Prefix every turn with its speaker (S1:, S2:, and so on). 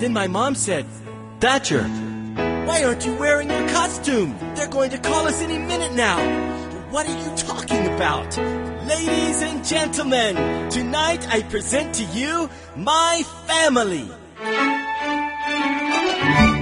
S1: Then my mom said, "Thatcher, why aren't you wearing your costume? They're going to call us any minute now." "What are you talking about?" "Ladies and gentlemen, tonight I present to you my family."